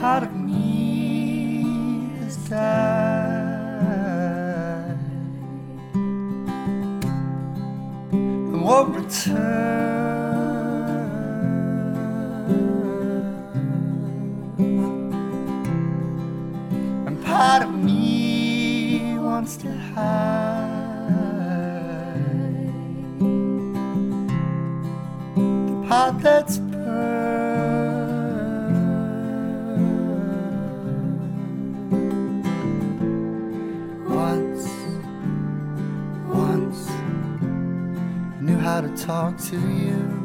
part of me has died and won't return. And part of me wants to hide the part that's Once I knew how to talk to you.